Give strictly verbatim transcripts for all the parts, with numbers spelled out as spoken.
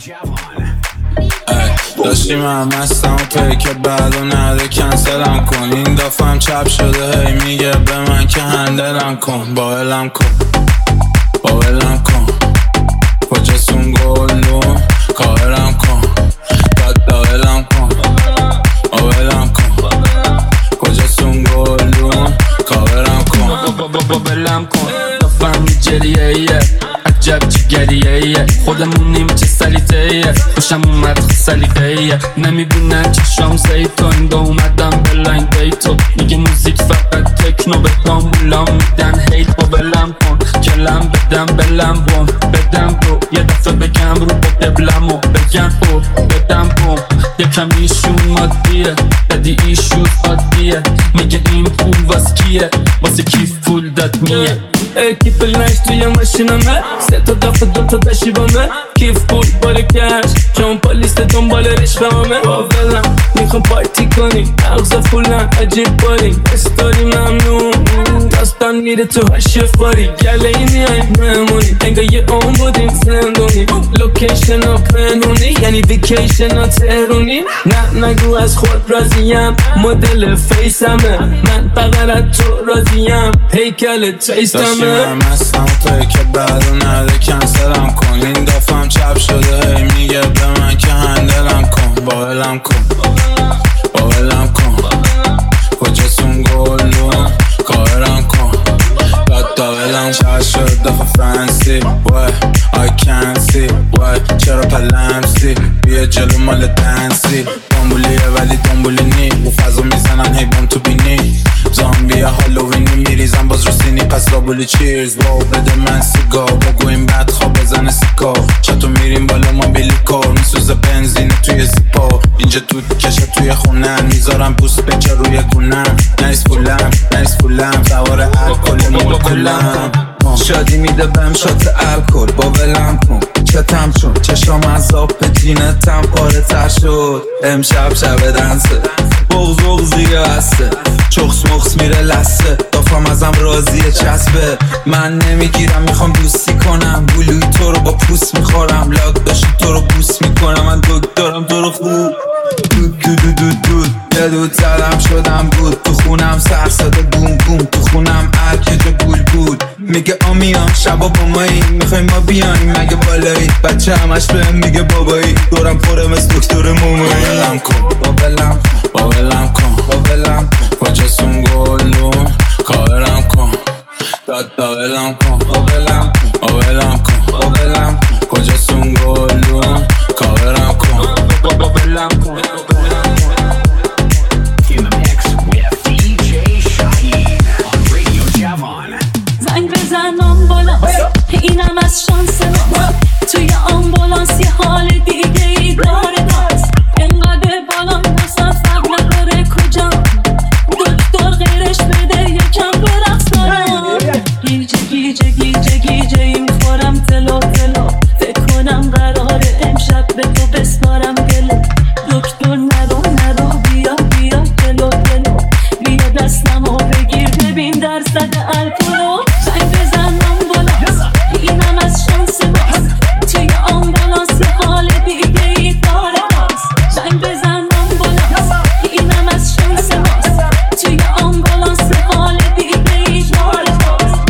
داشتیم هم مستم و پیک بعدو نده کنسلم کن. این دفعه چپ شده هی میگه به من که هندلم کن. با علم کن با علم کن کجاستون گلون کارم کن. دادا علم کن با علم کن کجاستون گلون کارم کن. با با با بلم کن دفعه می جریه ایه عجب چگریه ایه خودمونیم چه سلیته ایه خوشم اومد خود سلیقه ایه نمیبینن چشام زیتون دا اومدم بلاین دیتو میگه موزیک فقط تکنو به دامبولام میدن هیت با بلم کن کلم بدم بلم بوم بدم برو یه دفعه بگم رو با دبلمو بگم او بدم بوم یکم ایشون مادیه بدی ایشون عادیه میگه این پول واس کیه واسه کیف پول داد میه اکیپ لنش توی ماشینمه سه تا دفعه دو تا دشیبامه کیف پول بال کش چون پالیست دنبال رشوهامه با ولم میخوام پارتی کنیم مغز فولم عجیب باریم استاری ممنون داستان میره تو هشف باری گله ای میایم مهمونی انگاه یه اون بودیم زندونی لوکیشن ها پنونی یعنی ویکیشن ها تهرونی نه نگو از خود راضیم مدل فیسمه من بغرت تو راضیم هیکل تیستمه داشتیم مستم و پیک بعدو نده کنسلم کن. این دفعه چپ شده هی میگه به من که هندلم کن. با علم کن با علم کن کجاستون گلون کارم کن. دادا علم چپ شد دفعه فنسی وای I can't see وای چرا پلمسی بیا جلو مال دنسی دنبولیه ولی دنبولی نی و فضا میزنن هی بام تو بینی زامبی هالووینی میریزن باز رو سینی پس دابولی چیرز واو بده من سیگار بگو این بد خواب بزن سیکار چطور میریم بالا موبیلی کار میسوزه بنزین توی زیپا اینجا تو کشه توی خونن میذارم پوست بچه روی گونم نیست فولم نیست فولم سوار الکل مول کلم شادی میده بهم شات الکل با ولم کن چتم چون چشام از آب جینتم پاره تر شد امشب شب دنسه بغز بغزیه هسته چخس مخس میره لسته دافم ازم راضیه چسبه من نمیگیرم میخوام دوستی کنم بلوی تو رو با پوست میخورم لاک داشتی تو رو بوست میکنم من دکترم تو رو خوب دود دود دود دود دود یه دود زدم شدم بود تو خونم سر ساده بوم بوم تو خونم ارکه جا گول بود میگه آمیان شبا با مایی میخوایم ما بیانیم مگه بالایی بچه همش بهم میگه بابایی دورم پره مثل دکتر مومایی با ولم کن با ولم با ولم کن با ولم کن کجاستون گلون کارم کن دادا ولم کن با ولم با ولم کن با ولم کجاستون گلون کارم کن با ولم کن. اینم از شانس ما توی آمبولانس یه حال دیگه ای داره دست انقدر بالان بسات فقر نداره کجا دکتر غیرش بده یکم برقص دارم گیجه گیجه گیجه گیجه این خورم تلو تلو فکر کنم قراره امشب به تو بسپارم گلو دکتر نرو نرو بیا بیا جلو جلو بیا دستمو بگیر ببین درصد الکلو زنگ بزن آمبولانس اینم از شانس ماست توی آمبولانس یه حال دیگه ای داره هست زنگ بزن آمبولانس اینم از شانس ماست توی آمبولانس یه حال دیگه ای داره هست.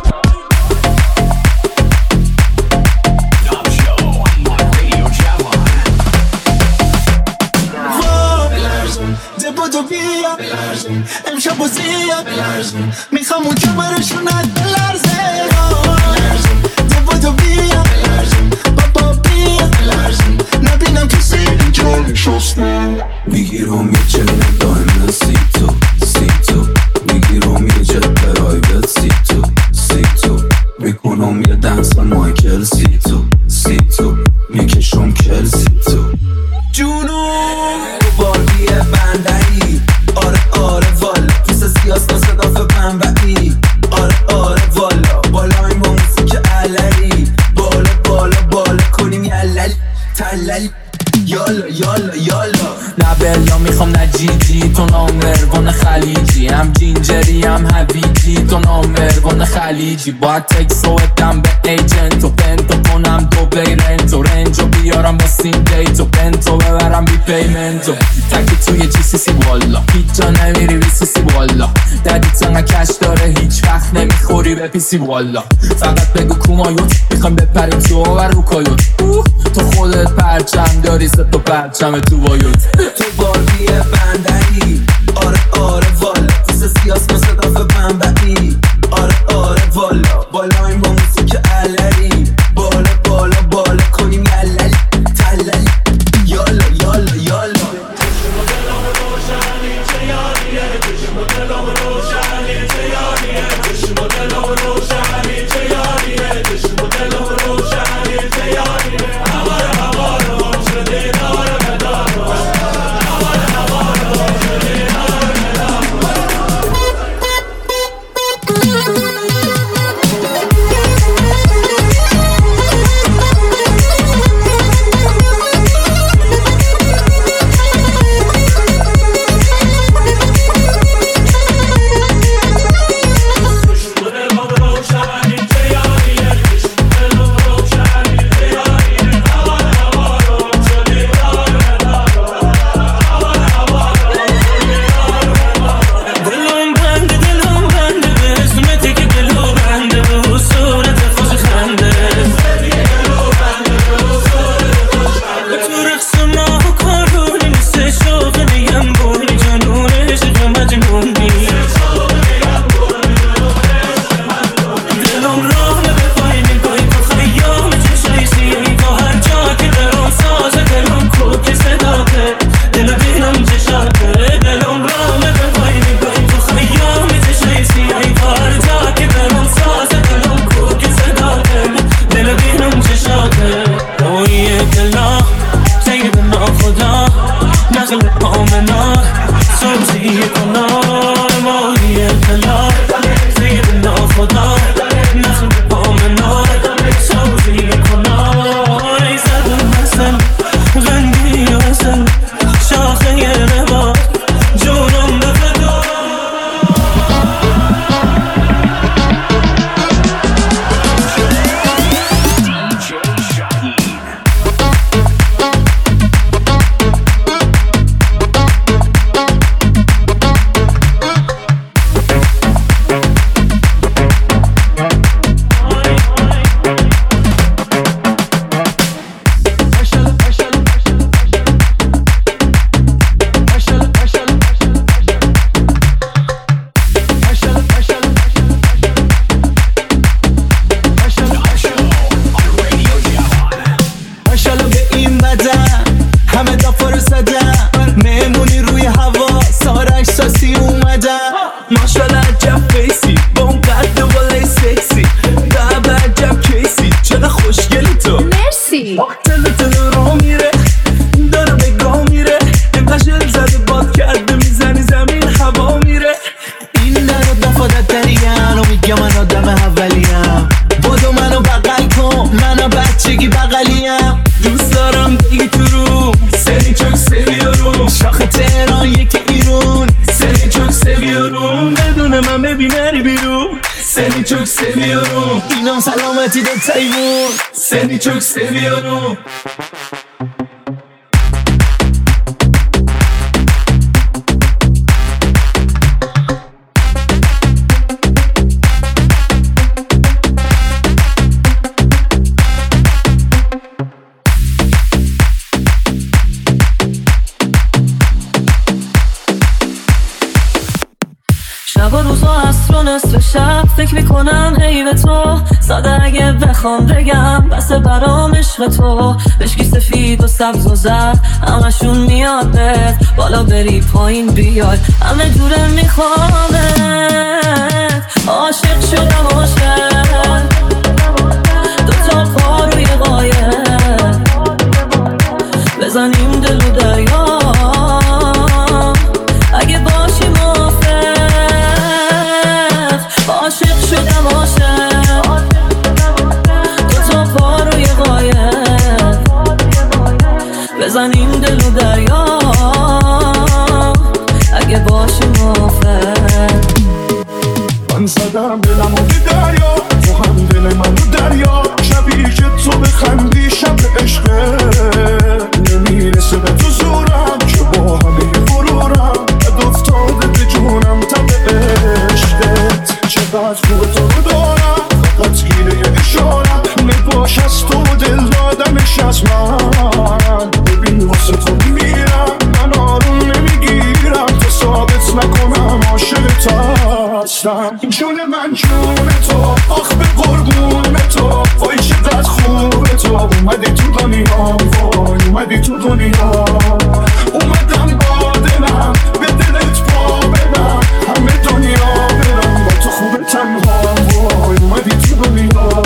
ده بودو بیا امشب و زیاد میخوام اونجا برشونت بلرزه ده بودو بیا بابا بیا نبینم کسی اینجا نشسته میگیرم یه چله دایم سی تو سی تو میگیرم یه جت پرایوت سی تو سی تو میکنم یه دنس مایکل سی تو سی تو میکشم کل سی تو جونو بارگی بندری آره آره والا پوست سیاست صداف بنبعی آره آره والا بالا این با موسیقی علری بالا بالا بالا کنیم یلل تلل یالا یالا یالا نه بلا میخوام نه جیجی تو نامرگون خلیجی، هم جینجری هم هویجی تو نامرگون خلیجی. باید تکس رو ادم به ایجنت و پنتو کنم دو بیرنتو رنجو بیارم با سین دیتو پنتو ببرم بی پیمنتو تکی توی جی سی سی والا هیچ جا نمیری بی سی سی والا دادی تنگه کش داره هیچ وقت نمیخوری به پیسی والا. فقط بگو کومایوت میخوایم بپریم تو و رو کایوت تو خودت پرچم داری ست و پرچم تو بایوت تو باربی بندری آره آره والا فیس سیاس مصداف بنبعی آره آره والا بالا این با موسیقی علری بالا بالا بالا کنیم یللی تللی یالا یالا یالا چشم و دلم روشنی چه یاریه چشم و دلم روشنی چه یاریه چشم و دلم روشنی چه یاریه چشم و دلم روشنی چه یاریه هوار هوار شده دار بدار هوار هوار شده دار سلامتی در تیمون سنی çok seviyorum شب و روزا عصر و نصف شب فکر میکنم حیوه تو ساده اگه بخوام بگم بسه برام عشق تو بشکی سفید و سبز و زرد همشون میادت بالا بری پایین بیای همه جوره میخوامت عاشق شدم عاشق دوتا پا روی قایق بزنیم دل و دریا اگه باشی موافق عاشق شدم عاشق دوتا پا روی قایق بزنیم دل و دریا اگه باشی موافق. من زدم دلم و به دریا، تو هم دل من و دریا. شبیه که تو بخندی شب عشقه، نمیرسه به تو زورم که با همه غرورم بد افتاده به جونم تب عشقت. چقدر خوب تو رو دارم، فقط گیره اشارم نباش از تو دل دادمش از من. ببین واسه تو میمیرم، من آروم نمیگیرم تا ثابت نکنم عاشق هستم. جون من جون تو، آخ به قربون تو، وای چقدر خوبه تو. اومدی تو دنیا، وای اومدی تو دنیا. اومدم با دلم به دلت پا بدم، همه دنیا برم با تو خوبه تنها. وای اومدی تو دنیا.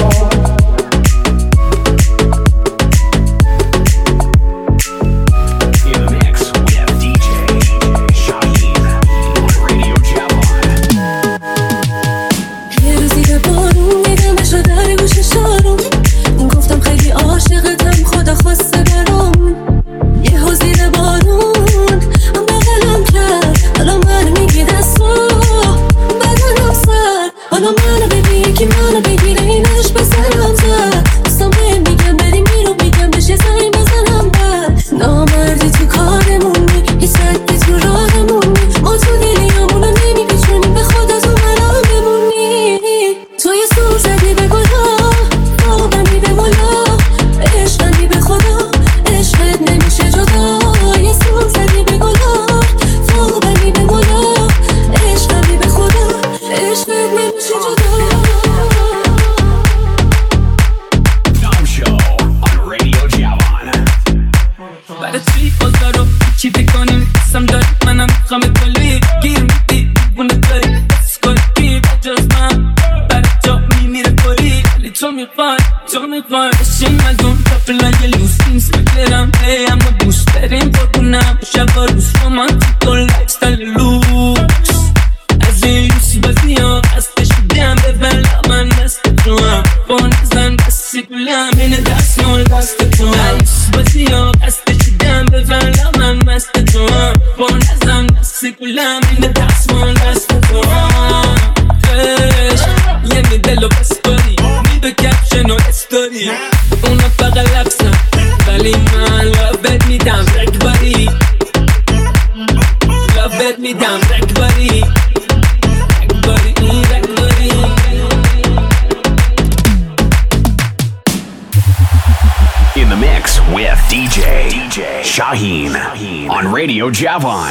Radio Javon.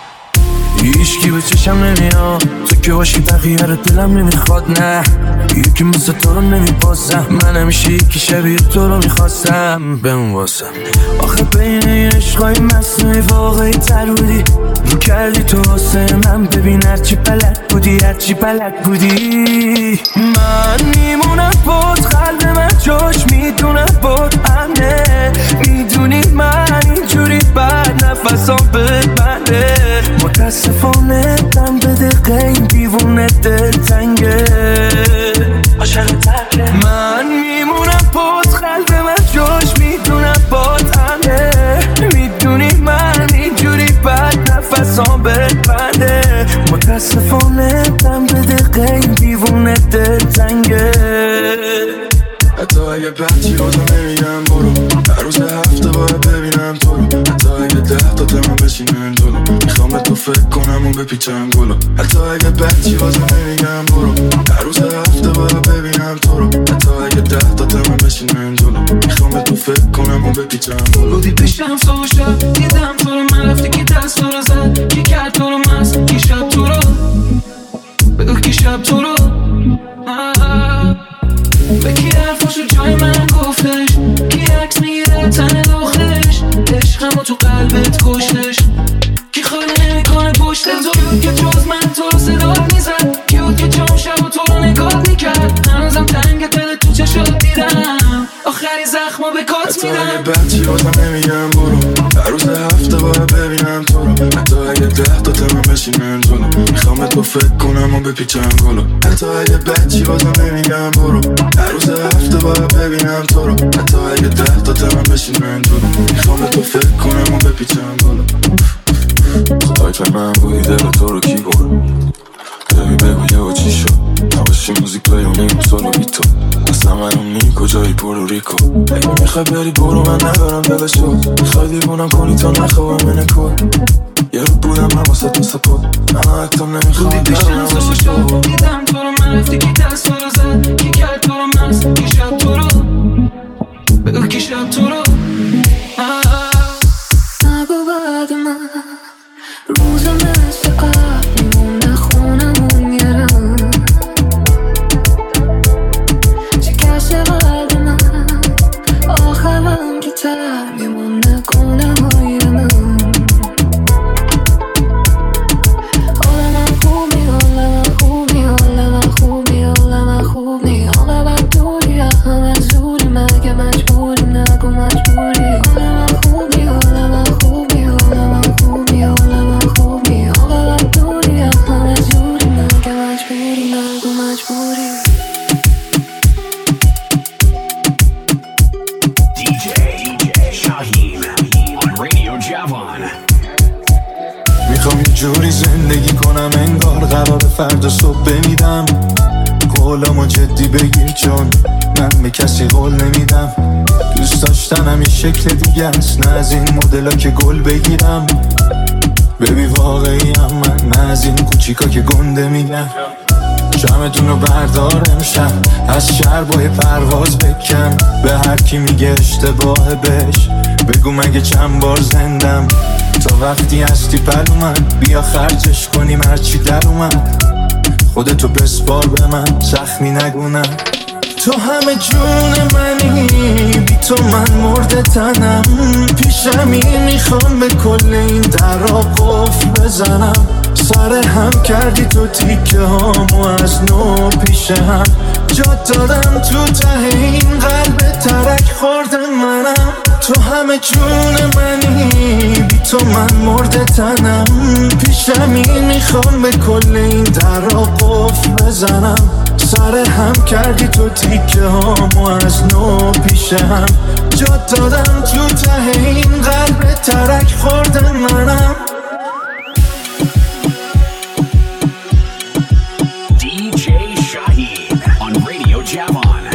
هیچکی به چشم نمیاد، تو که باشی بقیه رو دلم نمیخواد. نه یکی مثل تو رو نمیپاسم، من همیشه یکی شبیه تو رو میخواستم بمون واسم. آخه بین این عشقای مصنوعی واقعی تر بودی، رو کردی تو واسه من. ببین هرچی بلد بودی، هرچی بلد بودی. من میمونم بود، قلب من جاش میدونم بود امنه. میدونی من اینجوری بعد نفسام ببنده. متاسفانه دم به دقیقه این دیوونه دل تنگه، عاشق ترکه. من میمونم بود، قلب من جاش میدونم بود امنه. میدونی من اینجوری بعد نفسام ببنده. متاسفانه دم به دقیقه این دیوونه دل تنگه. حتی اگه بچی بازم نمیگم برو، هر روز هفته باید ببینم تو رو. حتی اگه ده تا تمام بشینم جلو، میخوام به تو فکر کنم و بپیچم گلو. حتی اگه بچی بازم نمیگم برو، هر روز هفته باید ببینم تو رو. حتی اگه ده تا تمام بشینم جلو، میخوام به تو فکر کنم و بپیچم گلو. بودی پیشم صبح و شب، دیدم تو رو، من رفتی که دست تو رو زد. کی کرد تو رو مست، کی شب تو رو، بگو کی شب تو رو. به کی حرفاشو جای من گفتش، کی عکس میگیره تن دخترش. عشقمو تو قلبت کشتش، کی خاله نمیکنه پشت تو. بود که جز من تو رو صدا میزد، کی بود که جام شب و تو رو نگاه میکرد. هنوزم تنگ دل تو چشات دیدم، آخری زخمو به کات میدم. حتی اگه بچی بازم نمیگم برو، هر روز هفته باید ببینم تو رو. حتی اگه ده تا تمام بشینم جلو، میخوام به تو فکر کنم و بپیچم گلو. حتی اگه بچی بازم نمیگم برو، هر روز هفته باید ببینم تو رو. حتی اگه ده تا تمام بشینم جلو، میخوام به تو فکر کنم بپیچم بالا خدای پر من بوی دل تو رو کی برد ببی بگو یه و چی شد نباشی موزیک بیونیم سولو بی تو اصلا منو نی کجایی پوروریکو اگه میخوای بری برو من ندارم دلشو میخوای دیوونم کنی تا نخوام من کد یه رو بودم من واسه تو سپود من حتی نمیخوام برم ازش شد دیدم تو رو من رفتی کی دست تو رو زد کی کرد تو رو من کی شد تو رو بگو کی شد تو رو نگو بعد من روز مثل قبل میمونه خونمون میرم شکست قلب من آخرم که تر میمونه کنم های من حال من خوب نی حال من خوب نی حال من خوب نی حال من خوب نی حال من دوری همه زوری مگه مجبوری نگو مجبوری حال من خوب نی حال من خوب نی حال من خوب نی حال من خوب نی حال من دوری همه زوری مگه مجبوری نگو مجبوری دی جی Shaheen on Radio Javan. میخوام یه جوری زندگی کنم انگار قرار فردا صبح بمیدم قولمو جدی بگیر چون من به کسی قول نمیدم دوست داشتنم یه شکل دیگه است نه از این مدلا که گل بگیرم ببی واقعی هم من نه از این کوچیکا که گنده میگم جمعتون رو بردار امشب از شهر با یه پرواز بکن به هر کی میگه اشتباه بش بگو مگه چند بار زندم تا وقتی هستی پل اومد بیا خرجش کنیم هرچی در اومد خودتو بسپار به من زخمی نگونم تو همه جون منی بی تو من مرده تنم پیشمی میخوام به کل این درا قفل بزنم سر هم کردی تو تیکه هامو از نو پیش هم جات دادم تو ته این قلب ترک خوردم منم تو همه جون منی بی تو من مرده تنم پیشمی میخوام به کل این درا قفل بزنم سر هم کردی تو تیکه هامو از نو پیش هم جات دادم تو ته این قلب ترک خوردم منم دی جی Shaheen on Radio Javan.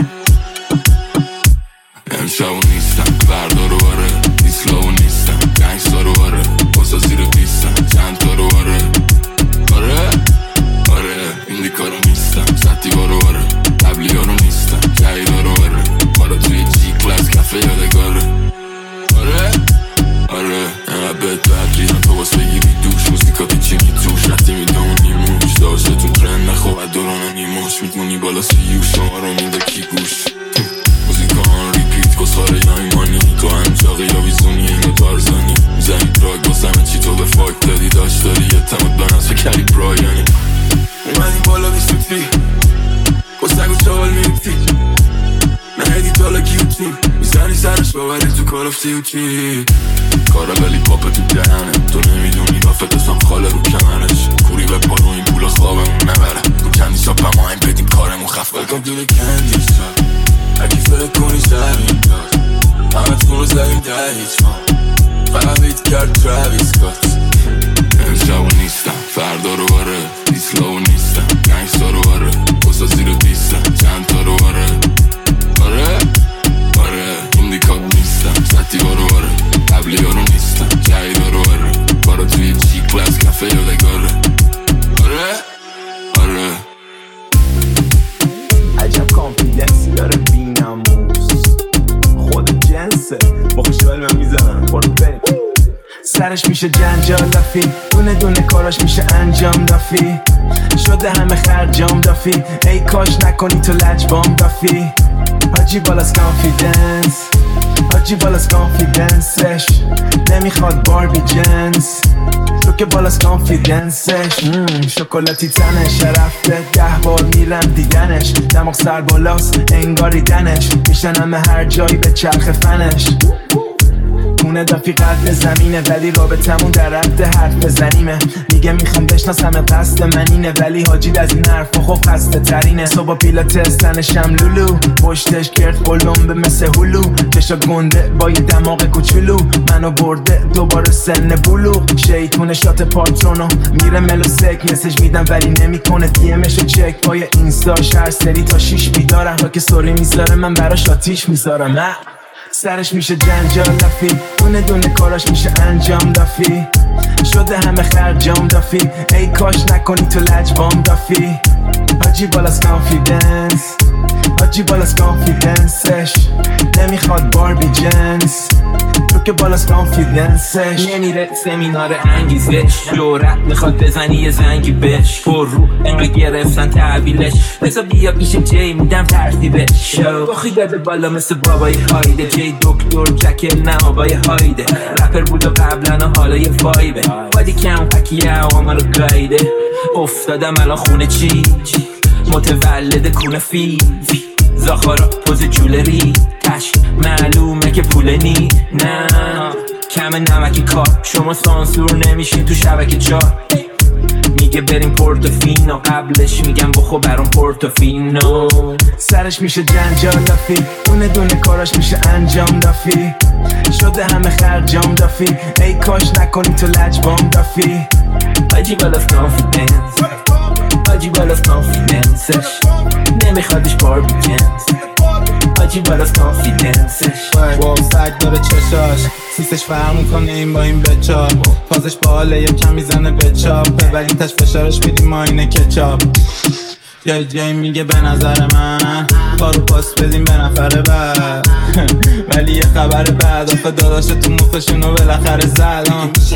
امشبو نیستم فردا رو آره دیسلاو نیستم گنگستا رو آره باسا زیر بیستم چند تا رو آره آره آره این دیکارو نیستم ستیوا رو آره قبلی ها رو نیستم جهیدا رو آره بارا توی جی کلاس کفه یادگاره آره آره اینقدر بهت بد ریدم تو باس بگیری دوش موزیکا پیچینی توش رفتی میدونی موش داشته تو ترند نخواد دوران نیموش میدونی بالا سیو شما رو میده کی گوش موزیکا آن ریپیت کسخاره یا ایمانی تو انجاقی یا ویزونی اینو تارزانی میزنی دراگ بازمه چی تو به فاک دادی داشت داری یه تمت بناس فکری برایانی اومدی بالا بیستوتی بسنگو چاول میریفتی نهیدی تالا کیوتی میزنی سرش باوری تو کار اف تیوتی کارا ولی پاپ تو دهنه تو نمیدونی بافت اصلا خاله رو کمرش کوری به پارو این پولا خوابمون نبره تو کندی شاپ همه این بدیم کارمون خف Welcome to the candy shop اگه فکر کنی شبیم داد همه تون رو زدیم ده هیچ ما فقط بیت کرد تراویس سکات امشبو نیستم فردا رو آره دیسلاو نیستم گنگستا رو آره باسا زیر بیستم چند تا رو آره آره آره این دیکات نیستم ستیوا رو آره قبلی ها رو نیستم جهیدا رو آره بارا توی جی کلاس کفه یادگاره آره آره عجب کانفیدنسی داره بیناموس خود جنسه با خوشبال من میزنم برو بریم سرش میشه جنجال دفی دونه دونه کاراش میشه انجام دافی شده همه خرجام دافی ای کاش نکنی تو لجبام دافی حاجی بالاس کانفیدنس حاجی بالاس کانفیدنسش نمیخواد باربی جنس تو که بالاس کانفیدنسش شکلاتی تنش رفته ده بار میرم دیدنش دماغ سر بالاست انگاری دنش میشنم هر جایی به چرخ فنش خونه دافی قد زمینه، ولی رابطمون در حد حرف بزنیمه. میگه میخوام بشناسم قصد من اینه، ولی حاجید از این حرفا خب خسته ترینه. صبح پیلات استنشم لولو، پشتش کرد قلمبه مثل هلو، چشا گنده با یه دماغ کوچولو، منو برده دوباره سن بلوغ. شیطون شات پاترونو میره ملو سک، مسیج میدم ولی نمیکنه دیمشو چک. پای اینستاش هر سری تا شیش بیدارم، تا که سوری میذاره من براش آتیش میذارم. سرش میشه جنجال دفی، دونه دونه کاراش میشه انجام دافی. شده همه خرجام دافی، ای کاش نکنی تو لجبام دافی. حاجی بالاس کانفیدنس، حاجی بالاس کانفیدنسش، نمیخواد باربی جنس، تو که بالاس کانفیدنسش. نمیره سمینار انگیزش، جورت میخواد بزنی یه زنگی بش، پر رو انگه گرفتن تحویلش. بزا بیا پیش جی میدم ترتیبش، باخی داده بالا مثل بابای هایده. جی دکتر جکل نه آبای هایده، رپر بود و قبلا و حالا یه وایبه. بادی کم پکیه و ما رو گایده، افتادم الان خونه چی متولد کونه فی زاخارا پوز جولری تش، معلومه که پول نی نه کم نمکی کار. شما سانسور نمیشین تو شبکه چار، میگه بریم پورتوفینو، قبلش میگم بخو برام پورتوفینو. سرش میشه جنجال دافی، دونه دونه کاراش میشه انجام دافی. شده همه خرجام دافی، ای کاش نکنی تو لجبام دافی. حاجی بالاس کانفیدنس، حاجی بالاس کانفیدنسش، نمیخوادش باربی جنس. حاجی بالاس کانفیدنسش، واو سگ داره چشاش، سیستش فرق میکنه این با این بچا. فازش باله یه کم میزنه به چاپ، ولی تش فشارش میدیم ما اینه کچاپ. جای جای میگه به نظر من کارو پاس بدیم به نفر بعد، ولی یه خبر بعد آخه داداشه تو مخشونو بالاخره زد.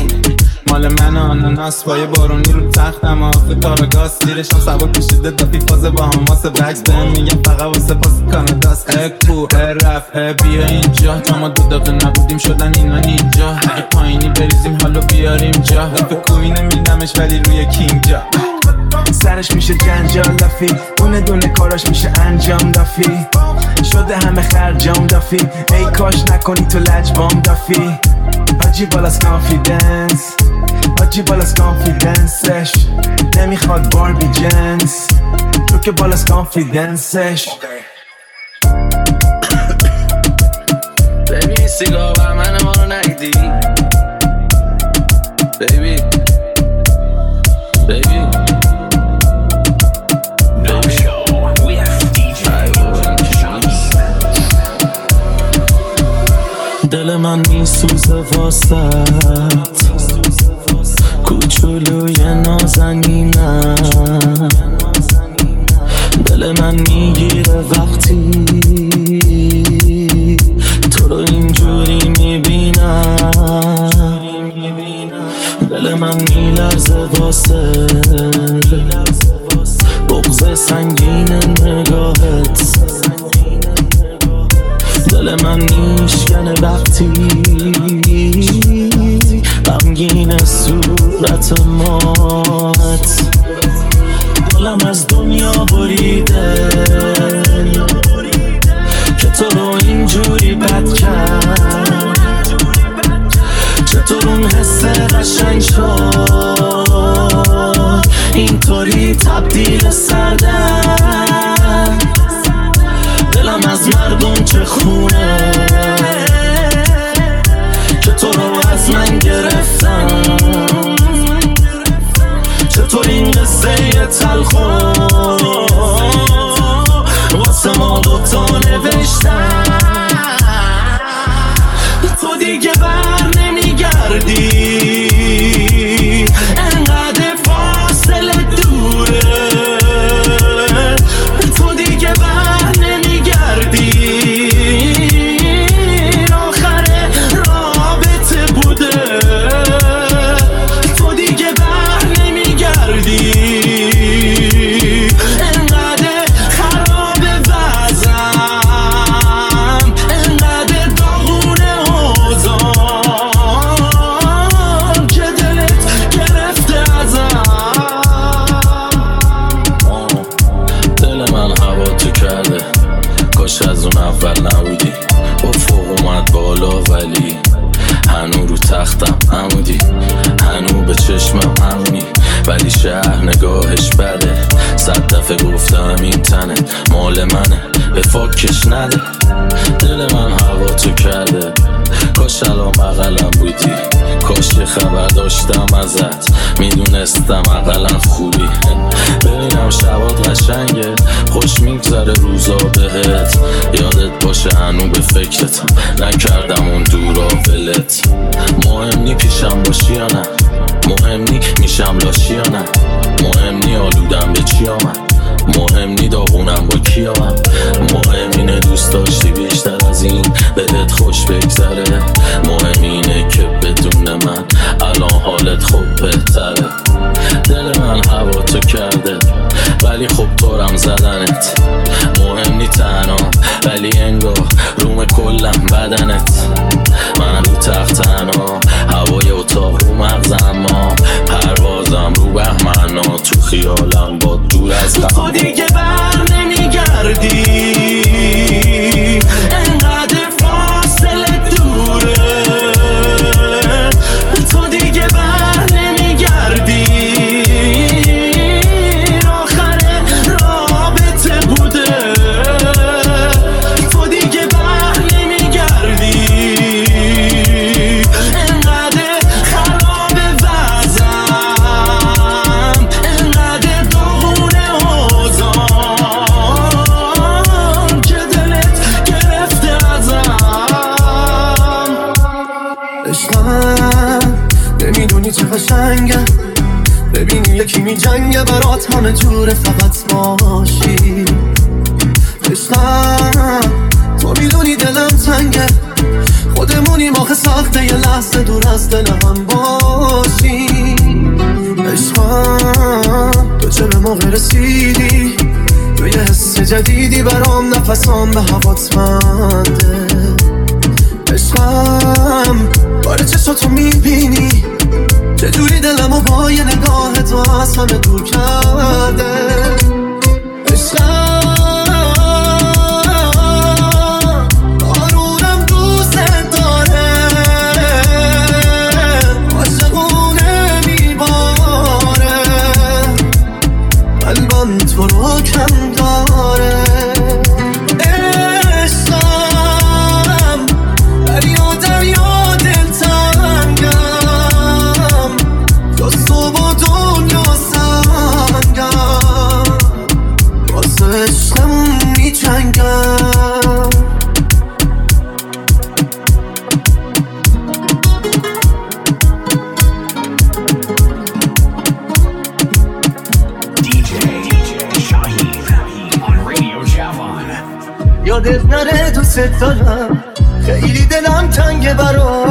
مال من آناناس با یه بارونی رو تختم، آخه کاراگاس زیرشم سبا کشیده دافی فاز با هماس بکس. بهم میگم فقط واسه پاس کاناداست. اکو رف بیا اینجا، تا ما دو دقیقه نبودیم شدن اینا نینجا. اگه پایینی بریزیم حالو بیاریم جا، فکوی نمیدمش ولی روی کینگ جا. سرش میشه جنجال دافی، دونه دونه کاراش میشه انجام دافی. شده همه خرجام دافی، ای کاش نکنی تو لجبام دافی. حاجی بالاس کانفیدنس، حاجی بالاس کانفیدنسش، نمیخواد باربی جنس، تو که بالاس کانفیدنسش. ببین سیگار بر من ما رو نگیدی بیبی بیبی دل من میسوزه واسط، کوچولوی نازنینم. دل من میگیره وقتی تو رو اینجوری میبینم. دل من میلرزه واسه بغض سنگین نگاهت. دل من میشکنه وقتی غمگین صورت مات. دلم از دنیا بریده که تو رو اینجوری بد کرد. چطور اون حس قشنگ شد اینطوری تبدیل سردن. دلم از مردم چه خونه که تو رو از من گرفتم. چطور این قصه تلخو واسه ما دوتا نوشتم. تو دیگه بر نمیگردی، انقدر فاصله دوره. تو دیگه بر نمیگردی، آخر رابطه بوده. تو دیگه بر نمیگردی، انقدر خراب وضعم، انقدر داغونه اوضاع. شهر نگاهش بده، صد دفعه گفتم این تنه مال منه، به فاکش نده. دل من هوا تو کرده، کاش الان بغلم بودی، کاش یه خبر داشتم ازت، میدونستم اقلم خوبی. ببینم شبات قشنگه، خوش میگذره روزا بهت، یادت باشه هنو به فکرتم، نکردم اون دورا ولت. مهم نی پیشم باشی یا نه، مهم نی میشم لاشی یا نه، مهم نی آلودم به چی آمد، مهم نی داغونم با کی آمد، مهم اینه دوست داشتی بیشتر از این بهت خوش بگذره، مهم اینه که بدون من الان حالت خوب بهتره. دل من هوا تو کرده ولی خب طورم زدنت، مهم نی تنها ولی انگار روم کلم بدنت. من رو تخت تنها، هوای اتاق رو مغزم، ما پروازم رو بهمنا، تو خیالم با دور از غم. تو دیگه بر نمیگردی، انقدر فاصله دوره، تو دیگه بر نمیگردی، آخر رابطه بوده، تو دیگه بر نمیگردی، انقدر خراب وضعم، انقدر داغونه اوضاعم که دلت گرفته ازم. عشقم نمیدونی چه قشنگه، ببینی یکی می جنگه برات همه جوره فقط باشی. عشقم تو میدونی دلم تنگه، خودمونی ماخه ساخته یه لحظه دور از دل هم باشی. عشقم تو چه به موقع رسیدی، تو یه حس جدیدی برام نفسام به هوات منده. عشقم باره چشاتو میبینی، چجوری دلمو با یه نگاه تو از همه دور کرده. عشقم بارونم دوست داره، عاشقونه میباره، قلبم تو رو کم داره. عشقم دریا دریا دلتنگم، تا صبح و دنیا سنگم، واسه عشقم میجنگم. دی جی Shahid on Radio Javan. یادت نره دوست دارم، خیلی دلم تنگه برات،